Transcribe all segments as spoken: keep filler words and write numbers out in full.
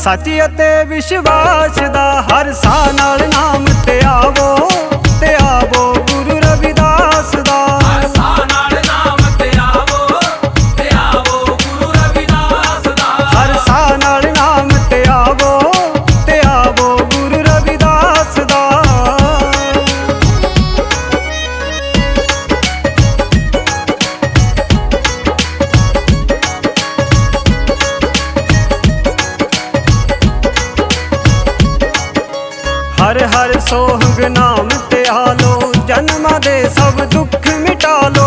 सच अते विश्वास दा हर साह नाल नाम ते आवो ते आवो गुरु रविदास दा। हर साह नाल नाम ते आवो ते आवो गुरु रविदास दा। हर साह नाल नाम ते आवो ते आवो गुरु रविदास दा। हर हर सोहंग नाम ते आलो जन्मां दे सब दुख मिटा लो।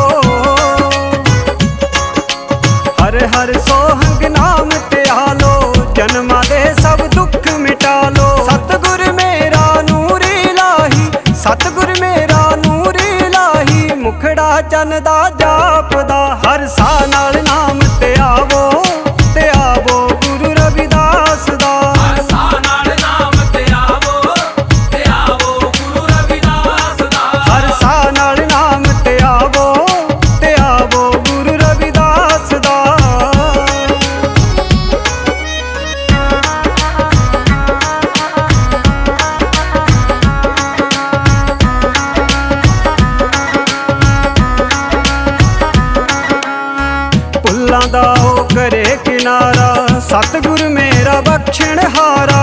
हर हर सोहंग नाम ते आलो जन्मां दे सब दुख मिटा लो। सतगुर मेरा नूर इलाही सतगुर मेरा नूर इलाही मुखड़ा चन दा जापदा। हर साह नाल नाम ते आवो ते आवो गुरु रविदास दा। हर साह नाल नाम ते आवो ते आवो गुरु रविदास दा। हर साह नाल नाम ते आवो ते आवो गुरु रविदास दा। भुल्लां दा ओ करे किनारा सतगुर मेरा बख्शण हारा।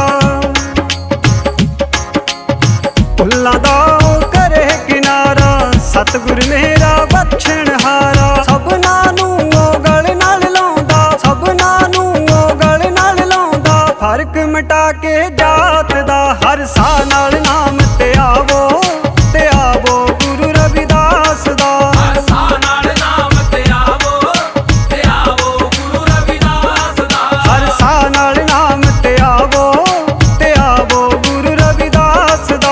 भुल्लां दा ओ करे किनारा सतगुर मेरा बख्शण हारा। सबना नूं ओ गल नाल लाउंदा सबना नूं ओ गल नाल लाउंदा फर्क मिटा के जात दा। हर साह नाल नाम ते आवो ते आवो गुरु रविदास दा। हर साह नाल नाम ते आवो ते आवो गुरु रविदास दा। हर साह नाल नाम ते आवो ते आवो गुरु रविदास दा।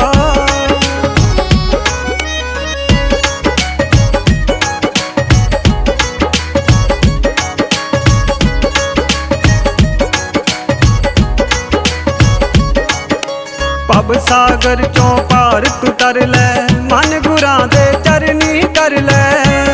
भव सागर चों पार तू तर लै मन गुरां दे चरनी कर लै।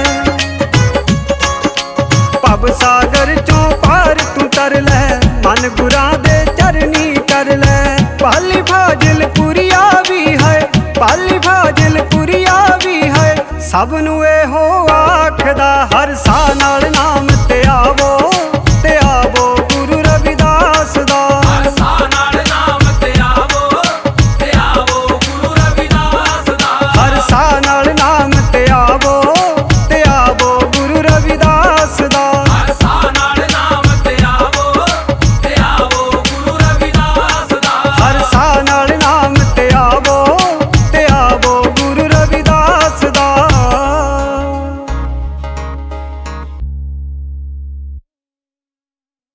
भव सागर चों पार तू तर लै मन गुरां दे चरनी कर लै। पाली फाजिल पुरिया भी है पाली फाजिल पुरिया भी है सब नू